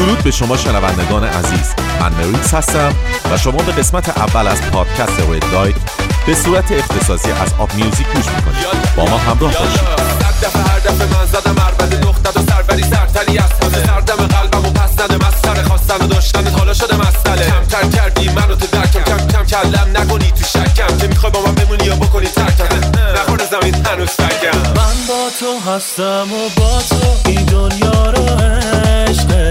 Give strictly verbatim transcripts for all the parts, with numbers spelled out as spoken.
درود به شما شنوندگان عزیز، من مریکس هستم و شما به قسمت اول از پادکست رید لایت به صورت اختصاصی از آپ میوزیک گوش میکنید. با ما همراه باشید. صد دفعه هر دفعه من زدم عربد نقطت و سربری سرتری از همه، سردم قلبم و پس ندم از سر خواستن و داشتنت حالا شده مسئله. کمتر کردی منو تو درکم، کم کم کلم نکنی تو شکم، که میخوای با من بمونی یا بکنی ترکم، نخور زمین هنوز فکم. من با تو هستم و با تو این دنیا رو عشقه،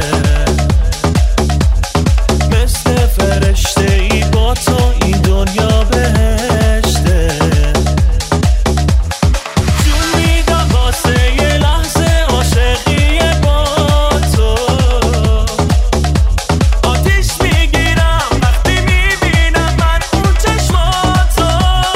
مثل فرشته ای با تو این دنیا بهشته. جون میدم واسه یه لحظه عاشقی با تو، آتیش میگیرم وقتی میبینم من اون چشماتو.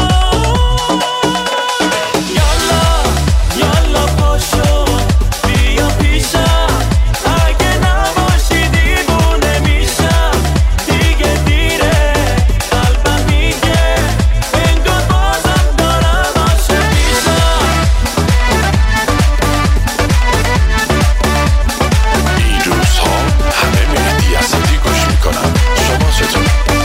یالا یالا پاشو بیا پیشم، اگه نباشی دیوونه میشم، دیگه دیره قلبم میگه انگار بازم دارم عاشق میشم. این روزها همه مهدی اسدی گوش میکنن، شما چطور؟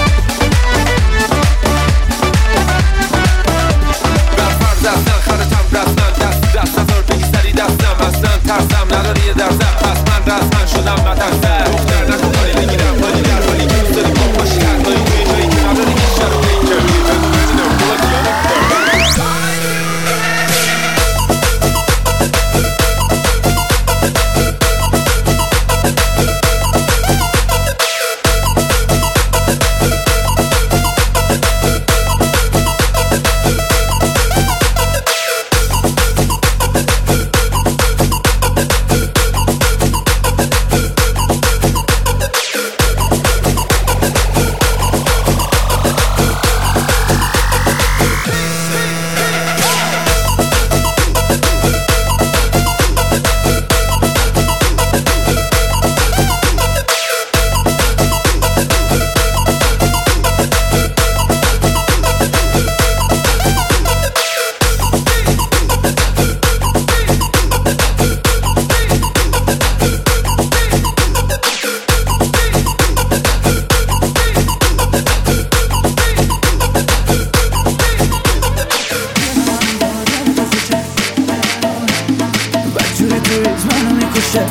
برفر دستن خرتم رسمن، دست دست نزار بگی سری دستم، اصلا ترسم نداری یه درزم، پس من رسمن شدم مترسم. دختر نکن کاری بگیرم حالی در حالی که دوست داری با پاشی کردایی توی جایی که نداری یه شر و بینکر بگیرم ببینم باید یادم بدجوری تویت منو میکشه،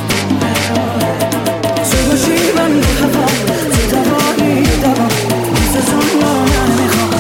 تو باشی من میخوام، تو دوانی دوام مثل دنیا من میخوام.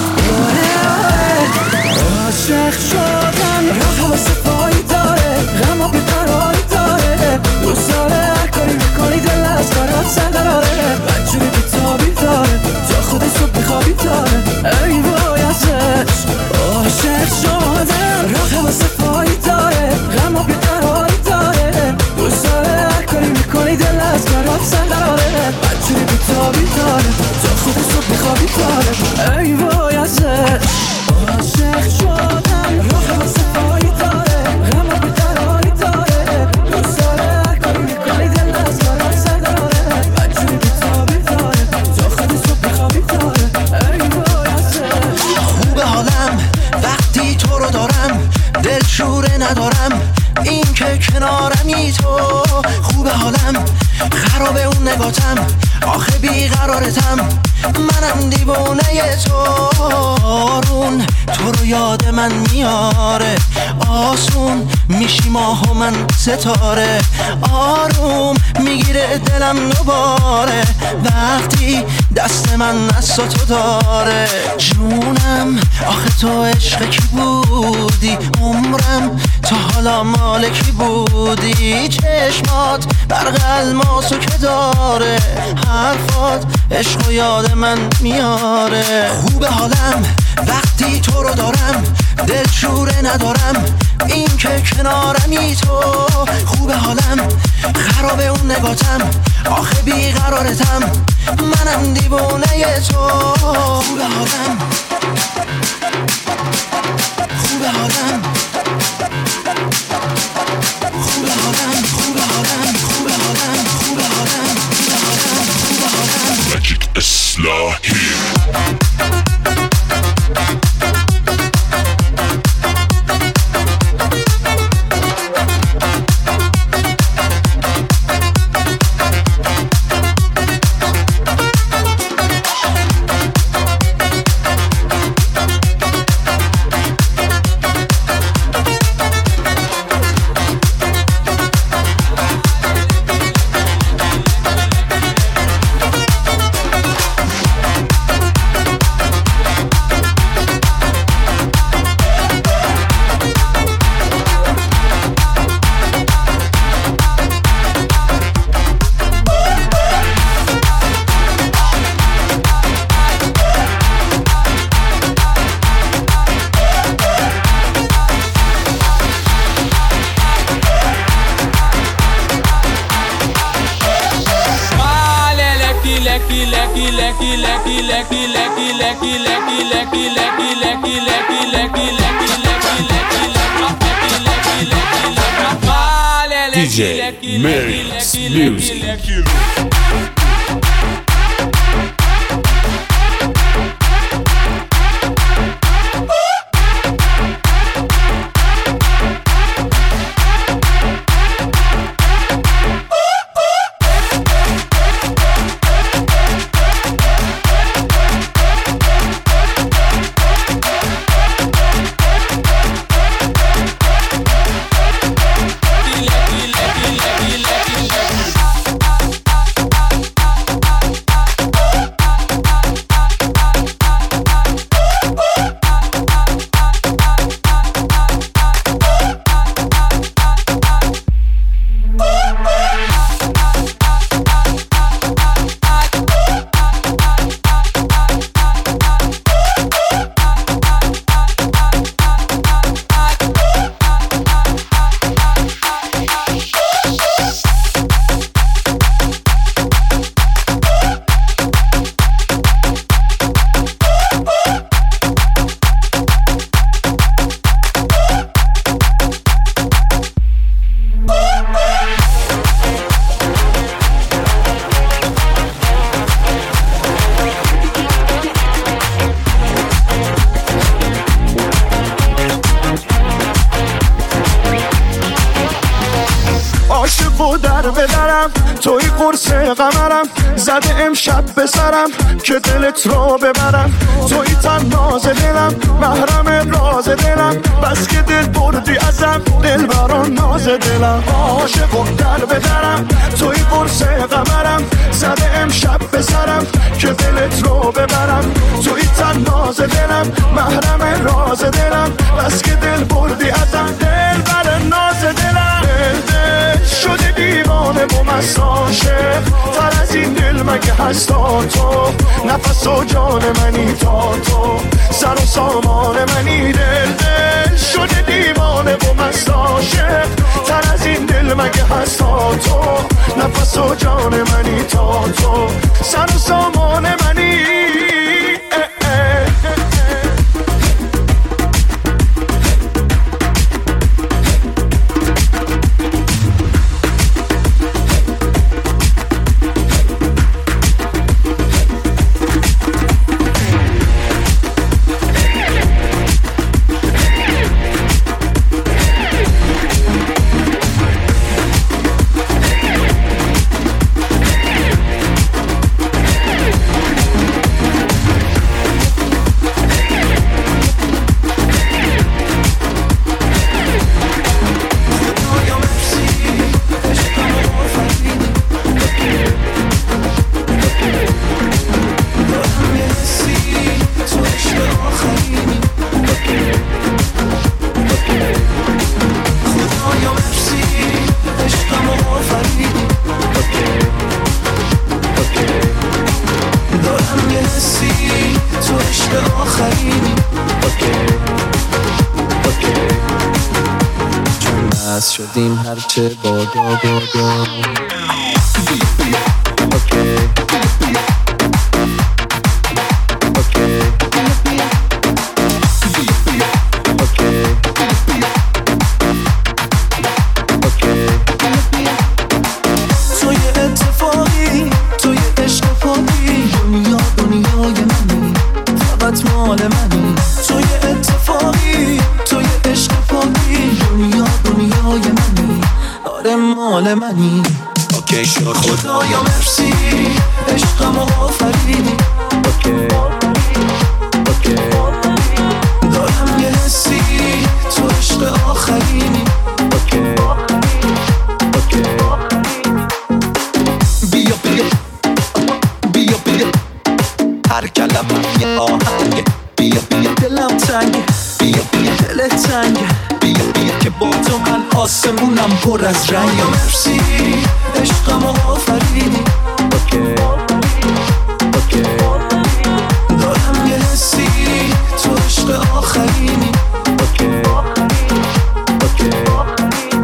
عاشق شدن راه واسه پایی داره، غم و بیقراری داره، دوست داره هر کاری میکنی دل از برات سرقراره. بدجوری بیتابی داره، تا خودش صبح میخوابی داره، ای وای ازش. عاشق شدن راه واسه پایی داره، غم و بیقراری داره، دوست داره هر کاری میکنی دل از برات سرقراره. بدجوری بیتابی داره، تا خودش صبح میخوابی داره، ای وای ازش. عاشق شدن راه واسه پایی داره، غم و بیقراری داره، دوست داره هر کاری میکنی دل از برات سرقراره. بدجوری بیتابی داره، تا خودش صبح میخوابی داره، ای وای ازش. خوبه حالم وقتی تو رو دارم، دلشوره ندارم این که کنارمی تو. خوبه حالم خرابه اون نگاتم، آخه بیقرارتم منم دیوونه تو. آرون تو رو یاد من میاره، آسون میشی ماه و من ستاره، آروم میگیره دلم دوباره وقتی دست من از تو داره. جونم آخه تو عشق کی بودی، عمرم تا حالا مال کی بودی. چشمات برق الماسو که داره، حرفات عشق و یاد من میاره. خوبه حالم وقتی تو رو دارم، دلشوره ندارم این که کنارمی تو. خوبه حالم خرابه اون نگاتم، آخه بیقرارتم منم دیوونه تو. خوبه حالم خوبه حالم خوبه حالم خوبه حالم خوبه حالم خوبه حالم خوبه حالم خوبه حالم ماجیک اصلاحی. lucky lucky lucky lucky lucky lucky lucky lucky lucky lucky lucky lucky lucky lucky lucky دی جی Merix Music. عاشقو در بدرم توی قرص قمرم زده امشب به سرم که دلت رو ببرم توی تن ناز دلم محرم راز دلم بس که دل بردی ازم دل بران ناز دلم عاشقو در بدرم توی قرص قمرم زده امشب به سرم که دلت رو ببرم توی تن ناز دلم محرم راز دلم بس که دل بردی ازم دل بران ناز دلم دل دل شده دیوانه و مست عاشق تر از این دل مگه هستا تو نفس و جان منی تا تو سر و سامان منی دل دل شده دیوانه و مست عاشق تر از این دل مگه هستا تو نفس و جان منی تا تو سر و سامان منی اه اه شدیم هرچه بادا بادا اوکی اوکی اوکی اوکی توی اتفاقی توی عشق پاکی دنیا دنیای منی فقط مال منی توی اتفاقی توی عشق پاکی دنیا دنیای منی آره مال منی اوکی شد خدایا مرسی عشقم آفریدی اوکی اوکی دارم یه حسی تو عشق آخرینی اوکی اوکی بیا بیا بیا بیا هر کلمه یه آهنگه بیا بیا دلم تنگه بیا بیا دلت تنگه بیا بیا که با تو من آسمونم پر از رنگ مرسی عشقم آفریدی اوکی اوکی دارم یه حسی تو عشق آخرینی اوکی اوکی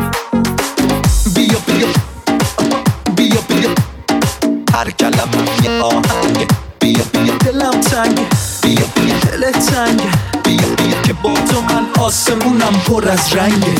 بیا بیا بیا بیا هر کلمه یه آهنگ بیا بیا دلم تنگه بیا بیا دل تنگه بیا بیا که با تو من آسمونم پر از رنگه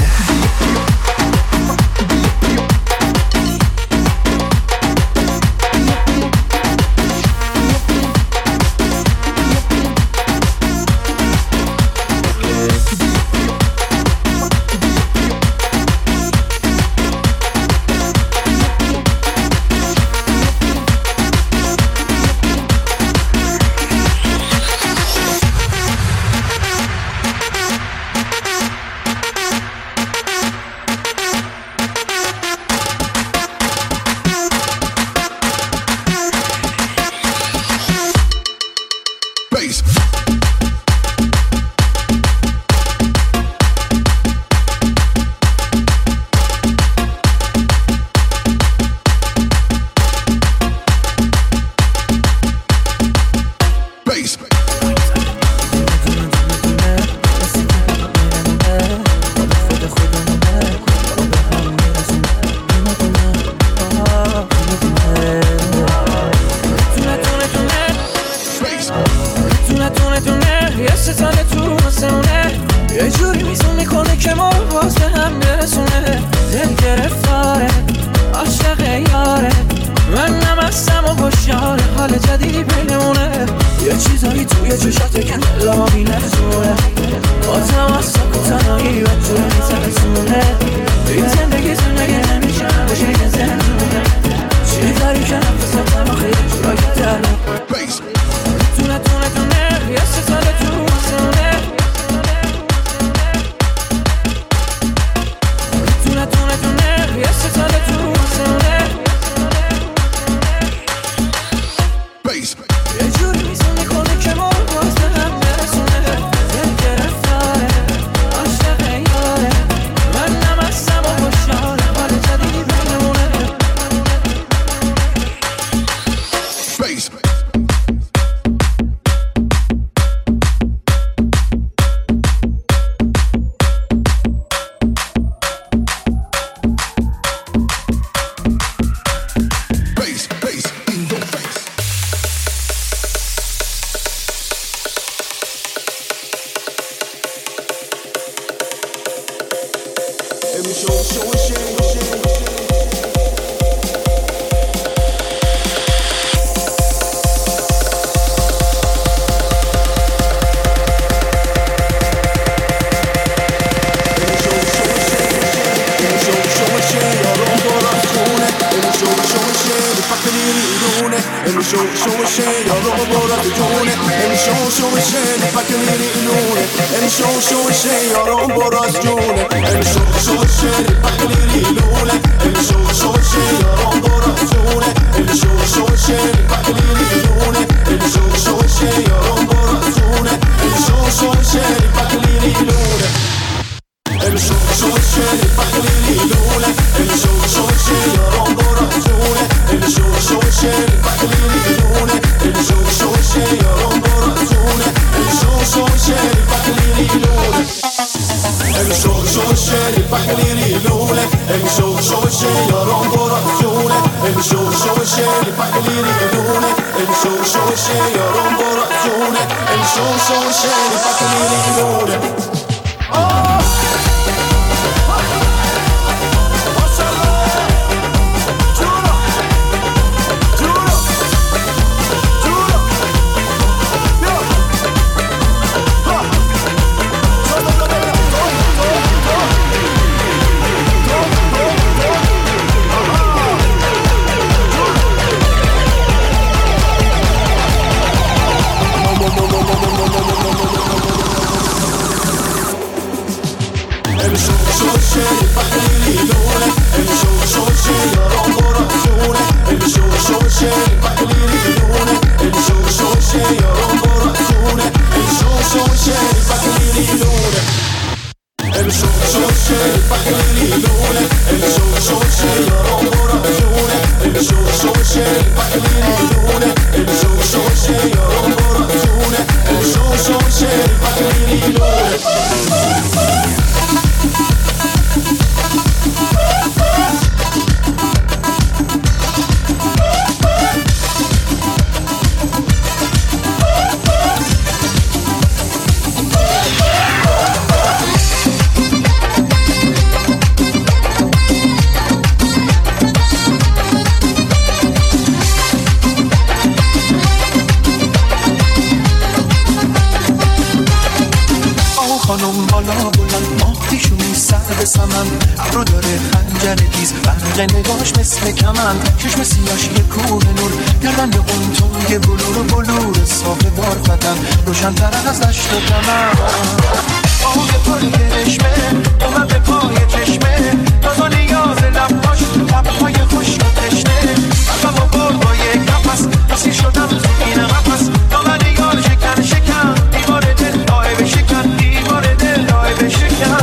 بالا بلند ماه پیشونی سر به سمن ابرو داره خنجر تیز برق نگاش مثل کمن چشم سیاش یه کوه نور گردن به اون تنگ بلور و بلور صاف بار فتن روشن تر از دشت و دمن آهوی پل کرشمه اومد به پای چشمه ناز و نیاز لبهاش لبهای خشک و تشنه قلبم و برد با یک نفس اسیر شدم تو این قفس دامن یار شکن شکن دیوار دل لای بشکن دیوار دل لای بشکن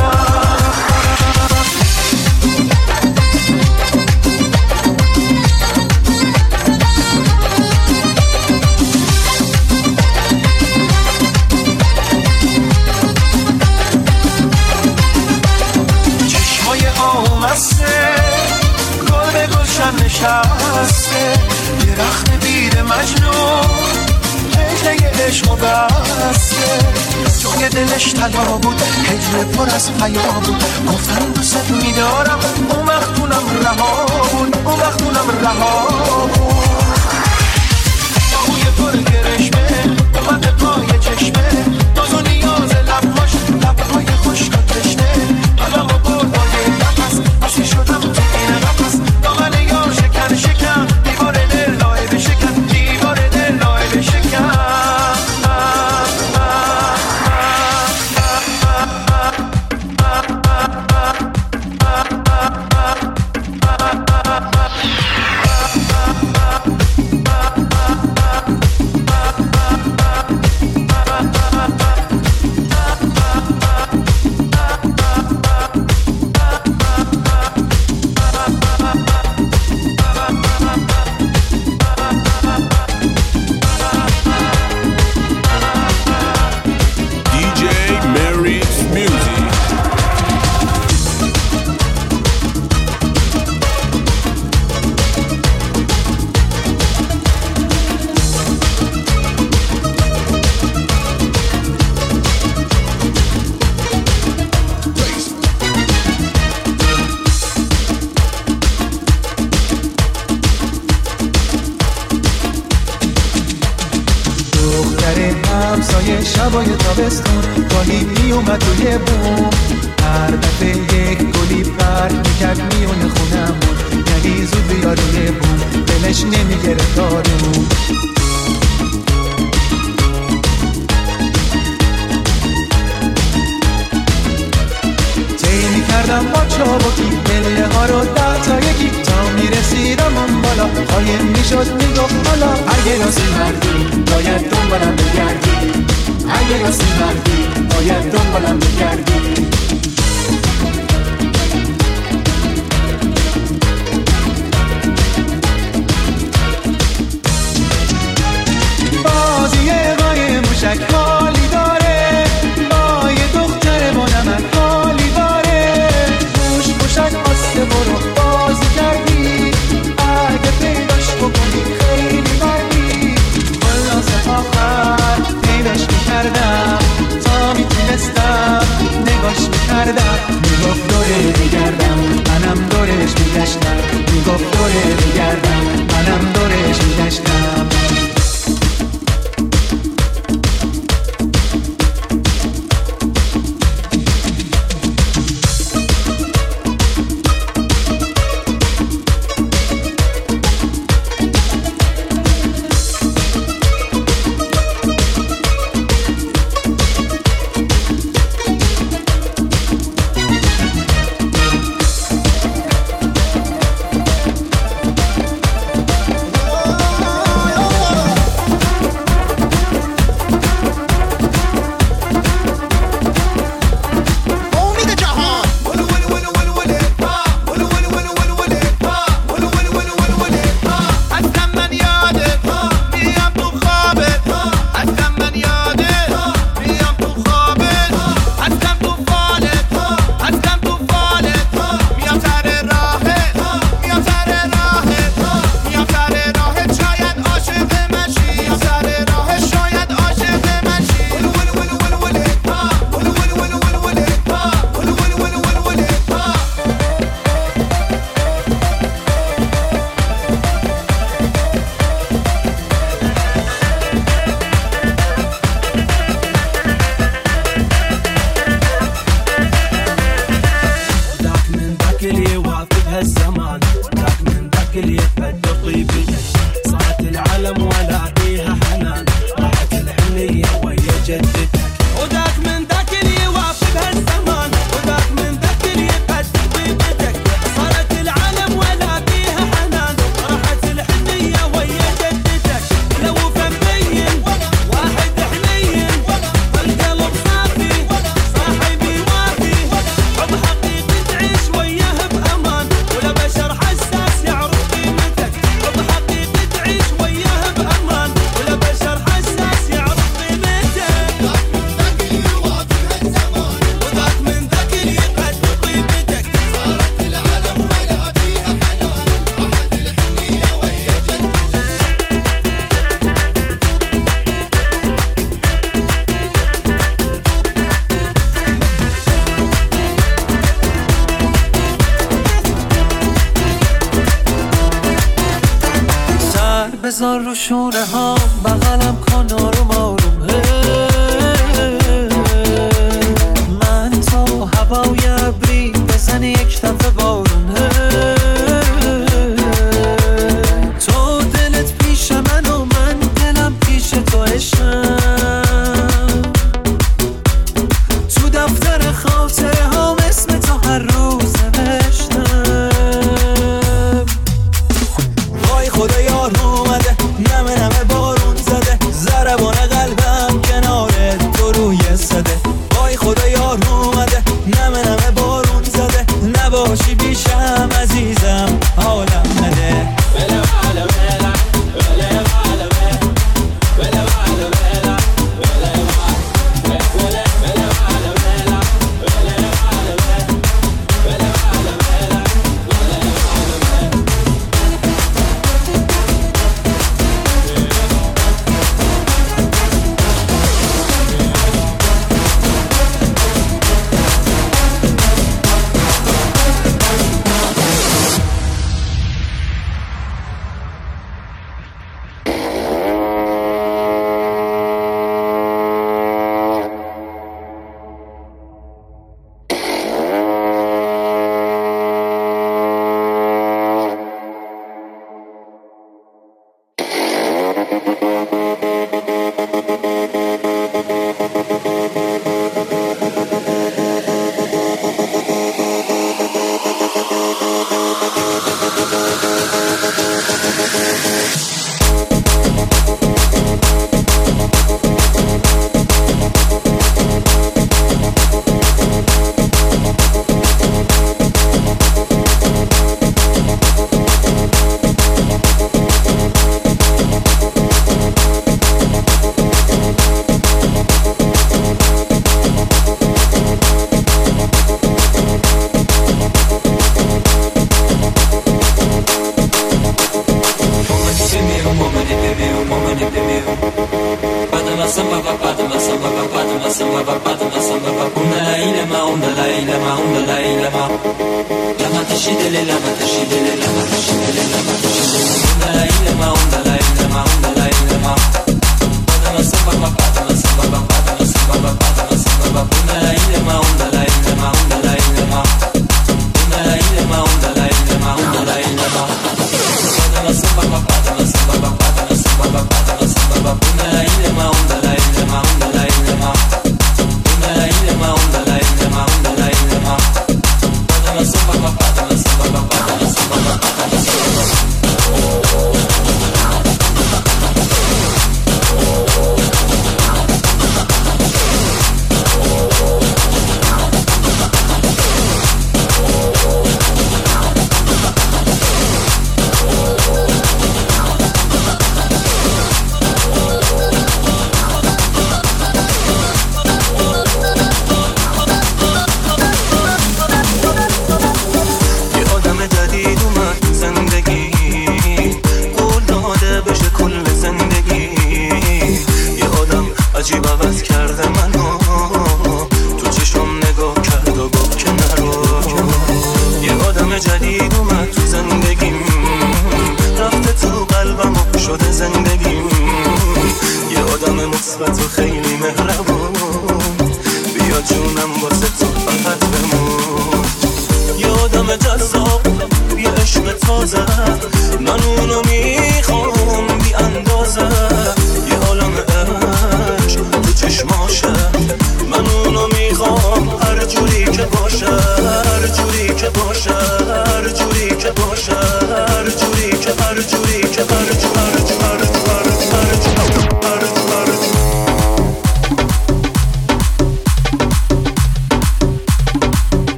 نشسته درخت بیر مجنون هجله عشق و بسته توی دلش طلا بود هجله پر از حیا بود گفتن دوست میدارم اون وقت اونم رها بود اون وقت اونم رها بود آهوی پر گرشمه اومد به پای چشمه ناز و نیاز لبهاش لبهای خشک و تشنه قلبم و برد با یک نفس اسیر شدم تو این قفس دامن یار شکن شکن دیوار دل لای بشکن دیوار دل لای بشکن شبای تابستون گاهی می اومد توی بوم هر دفعه یک گلی پر میکرد میونه خونمون یعنی زود بیا روی بوم دلش نمیگرفت دارمون طی میکردم با چابکی پله ها رو ده تا یکی تا میرسیدم اون بالا قایم میشد میگفت حالا اگه راستی مردی باید دنبالم بگردی اگه راستی مردی باید دنبالم بگردی بازی قای موشک حالی داره با یه دختر با نمک حالی داره موش موشک آسته برو بازی کردی اگه پیداش بکنی خیلی مردی خلاص آخر پیداش میکردم تا میتونستم نگاش میکردم بذار رو شونه ها بغلم کن آروم آروم. من تو هوای ابری بزنی یک دفعه بارون. تو دلت پیش من و من دلم پیش تو عشقم. تو دفتر خاطره هم اسم تو هر روز نوشتم. وای خدا یار اومده نمه نمه بارون زده ضربان قلبم کنار تو روی صده. وای خدا یار اومده نمه نمه بارون زده نباشی بیشم عزیزم حالم نده.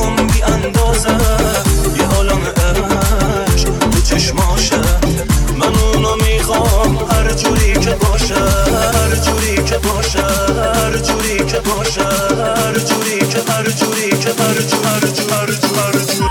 من باشه هر جوری که باشه هر جوری که باشه هر جوری که هر جوری که هر جوری هر جوری هر جوری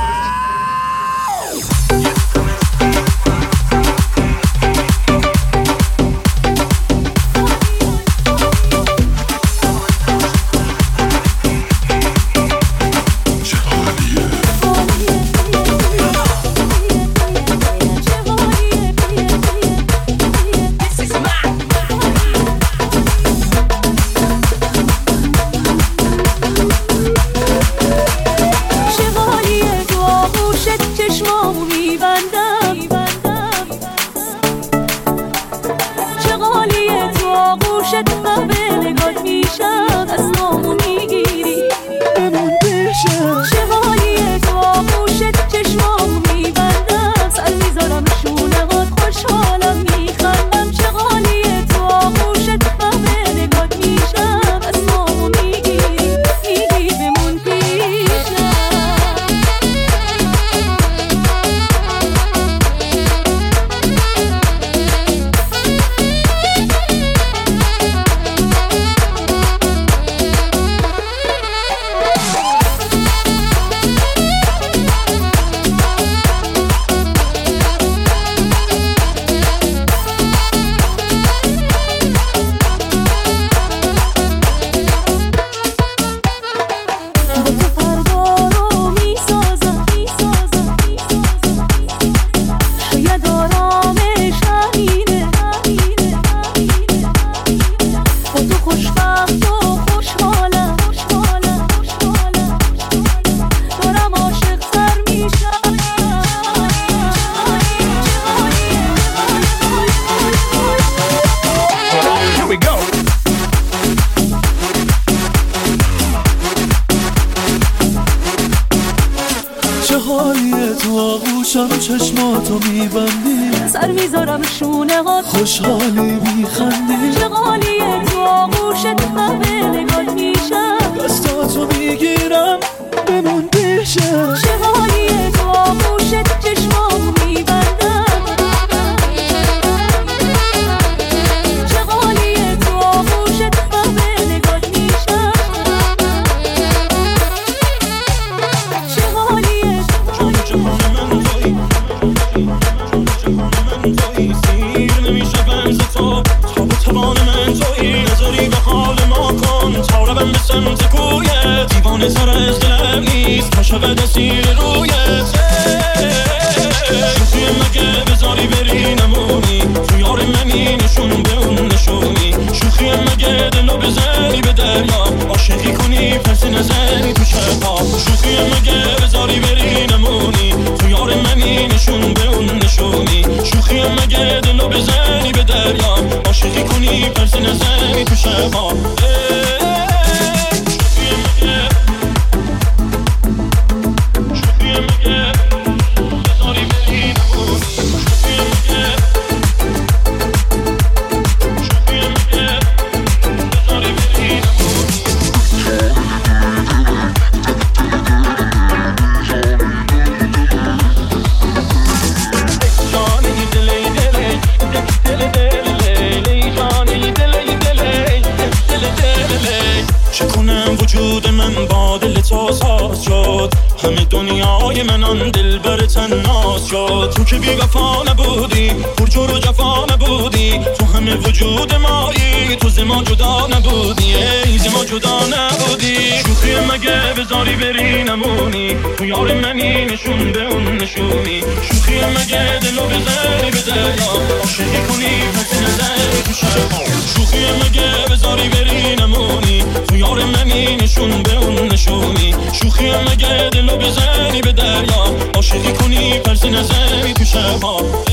چشماتو میبندی سر میذارم شونه هات خوشحالی میخندی چقالیه تو آغوشت همه نگات میشم دستاتو میگیرم بمون پیشم چقالیه تو آغوشت چشمامو میبندم چقالیه تو آغوشت همه نگات میشم چقالیه چون جهان من توی سیر نمیشه بنز تو تا به توان من توی نظری به حال ما کن تا روم به سمت کویت دیوانه سر از دلم نیست تا شود اسیر رویت شوخی مگه بذاری بری نمونی تو یار منی نشون به اون نشونی شوخی مگه دلو بزنی به دریا عاشقی کنی پس نزنی تو شبها شوخی مگه بذاری بری نمونی تو یار منی نشون به اون نشونی شوخی مگه دلو بزنی به دریا عاشقی کنی پس نزنی تو شبها همه دنیای من آن دل بر تناس شد تو که بی وفا نبودی پرجور و جفا نبودی تو همه وجود مایی تو زما جدا نبودی ای زما جدا نبودی شوخی مگه بذاری بری نمونی تو یار منی نشون به اون نشونی شوخی مگه دلو بذاری به دریا عاشقی کنی پس نزنی تو شبها شوخی مگه بذاری بری نمونی تو یار منی نشون به اون نشونی شوخی مگه دلو بزنی به دریا عاشقی کنی پس نزنی تو شبها